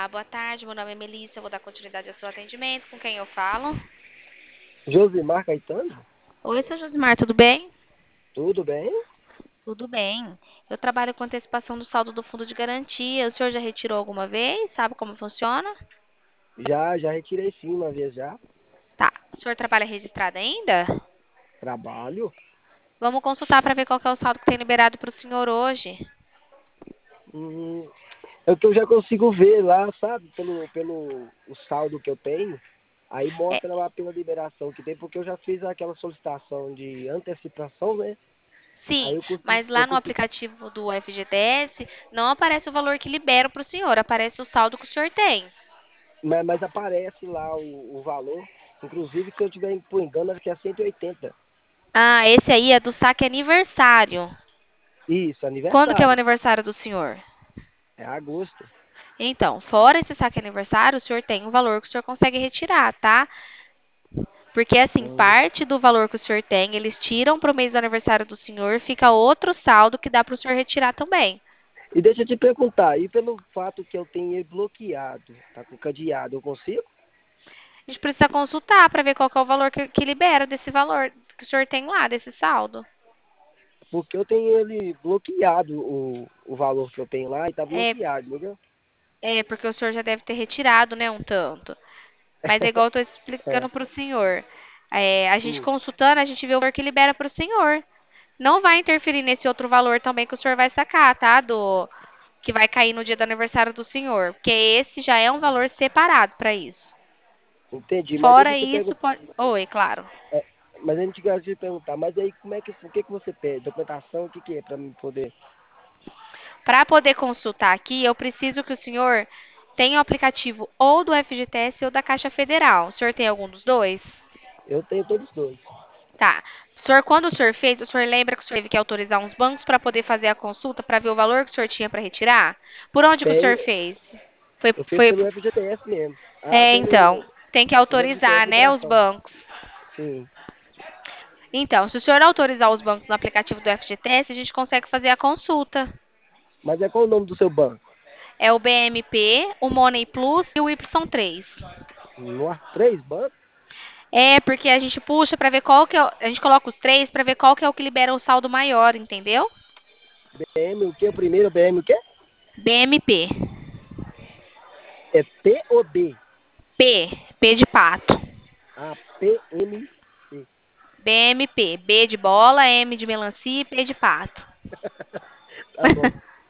Olá, boa tarde. Meu nome é Melissa. Eu vou dar continuidade ao seu atendimento. Com quem eu falo? Josimar Caetano? Oi, seu Josimar, tudo bem? Tudo bem? Tudo bem. Eu trabalho com antecipação do saldo do fundo de garantia. O senhor já retirou alguma vez? Sabe como funciona? Já retirei sim uma vez já. Tá. O senhor trabalha registrado ainda? Trabalho. Vamos consultar para ver qual que é o saldo que tem liberado para o senhor hoje. Hum, é o que eu já consigo ver lá, sabe? Pelo o saldo que eu tenho. Aí É, mostra lá pela liberação que tem, porque eu já fiz aquela solicitação de antecipação, né? Aí sim, eu consigo, mas lá eu no consigo. aplicativo do FGTS não aparece o valor que libera para o senhor, aparece o saldo que o senhor tem. Mas aparece lá o valor. Inclusive, se eu tiver por engano, acho que é 180. Ah, esse aí é do saque aniversário. Isso, Quando que é o aniversário. aniversário do senhor? É agosto. Então, fora esse saque aniversário, o senhor tem um valor que o senhor consegue retirar, tá? Porque, assim, Hum. parte do valor que o senhor tem, eles tiram para o mês do aniversário do senhor, fica outro saldo que dá para o senhor retirar também. E deixa eu te perguntar, e pelo fato que eu tenho ele bloqueado, tá com cadeado, eu consigo? A gente precisa consultar para ver qual que é o valor que libera desse valor que o senhor tem lá, desse saldo. Porque eu tenho ele bloqueado, o valor que eu tenho lá, e tá É, bloqueado, entendeu? porque o senhor já deve ter retirado, né, um tanto. Mas é igual eu estou É. explicando para o senhor. A gente Hum. consultando, a gente vê o valor que libera para o senhor. Não vai interferir nesse outro valor também que o senhor vai sacar, tá? Que vai cair no dia do aniversário do senhor. Porque esse já é um valor separado para isso. Entendi, mas deixa Fora eu te isso, perguntar, pode. Oi, claro. mas a gente quer te perguntar, mas aí como é que, o que que você pede? Documentação, o que que é para mim poder? Para poder consultar aqui, eu preciso que o senhor tenha o aplicativo ou do FGTS ou da Caixa Federal. O senhor tem algum dos dois? Eu tenho todos os dois. Tá. O senhor, quando o senhor fez, o senhor lembra que o senhor teve que autorizar uns bancos para poder fazer a consulta para ver o valor que o senhor tinha para retirar? Por onde que o senhor Tenho, fez? Foi, eu fiz foi, pelo FGTS mesmo. Ah, então, tem que pelo autorizar, FGTS né, os Migração. bancos. Sim. Então, se o senhor autorizar os bancos no aplicativo do FGTS, a gente consegue fazer a consulta. Mas é qual o nome do seu banco? É o BMP, o Money Plus e o Y3. Nossa, 3 bancos? É, porque a gente puxa para ver qual que é, a gente coloca os três para ver qual que é o que libera o saldo maior, entendeu? BM, o que? O primeiro BM, o quê? BMP. É P ou D? P de pato. Ah, PMC. BMP, B de bola, M de melancia e P de pato. Tá bom.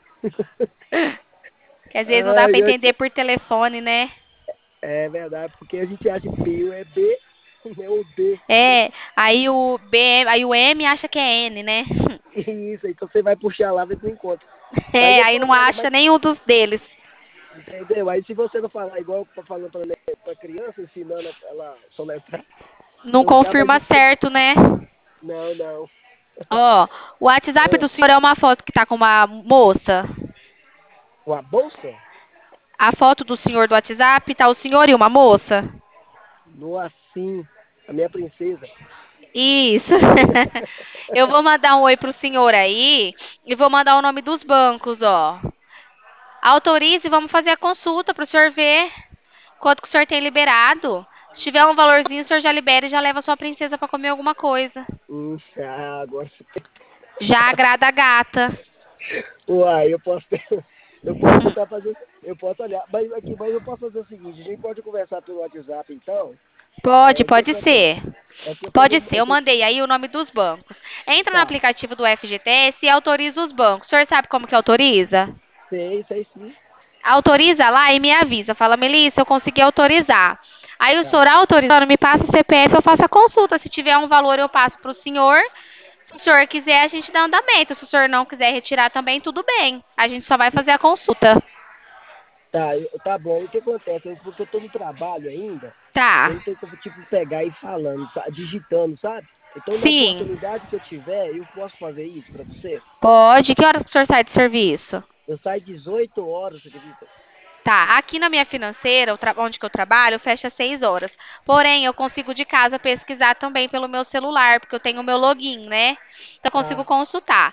Que às vezes não dá Ai, para entender por telefone, né? é verdade, porque a gente acha que P é B, é o D, né? É, aí o M acha que é N, né? Isso, então você vai puxar lá, vê se não encontra. Mas É, eu aí não posso olhar, acha mas, nenhum dos deles. entendeu? Aí se você não falar igual eu tô falando pra criança, ensinando ela a soletrar, Não eu acabo a confirma gente... certo, né? Não, não. Ó, o WhatsApp Ah, do senhor é uma foto que tá com uma moça. uma bolsa? A foto do senhor do WhatsApp tá o senhor e uma moça. No assim, a minha princesa. Isso. Eu vou mandar um oi pro senhor aí e vou mandar o nome dos bancos, ó. Autorize e vamos fazer a consulta para o senhor ver quanto que o senhor tem liberado. Se tiver um valorzinho, o senhor já libera e já leva a sua princesa para comer alguma coisa. Agora você... Já agrada a gata. Uai, eu posso tentar fazer, eu posso olhar, mas eu posso fazer o seguinte, a gente pode conversar pelo WhatsApp então, Pode, o que pode acontece? ser. É que eu tô Pode no, ser. Eu mandei aí o nome dos bancos. Entra no tá, aplicativo do FGTS e autoriza os bancos. O senhor sabe como que autoriza? sei sim, Autoriza lá e me avisa. Fala, Melissa, eu consegui autorizar. Aí o tá, senhor autorizando, me passa o CPF, eu faço a consulta. Se tiver um valor, eu passo para o senhor. Se o senhor quiser, a gente dá andamento. Se o senhor não quiser retirar também, tudo bem. A gente só vai fazer a consulta. tá, tá bom, o que acontece? Porque eu tô no trabalho ainda, eu Tá. não tenho como, tipo, pegar e ir falando, digitando, sabe? Então, na Sim. oportunidade que eu tiver, eu posso fazer isso pra você? Pode. Que horas que o senhor sai de serviço? Eu saio 18 horas, você acredita? Tá, aqui na minha financeira, onde que eu trabalho, fecha às 6 horas. Porém, eu consigo de casa pesquisar também pelo meu celular, porque eu tenho o meu login, né? Então, eu consigo Ah, consultar.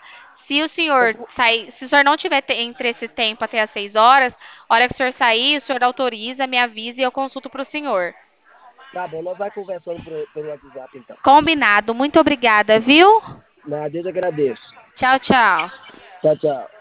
Se o senhor sair, se o senhor não tiver entre esse tempo até às 6 horas, a hora que o senhor sair, o senhor autoriza, me avisa e eu consulto para o senhor. Tá bom, nós vai conversando pelo WhatsApp então. Combinado. Muito obrigada, viu? Nada, eu agradeço. Tchau, tchau. Tchau, tchau.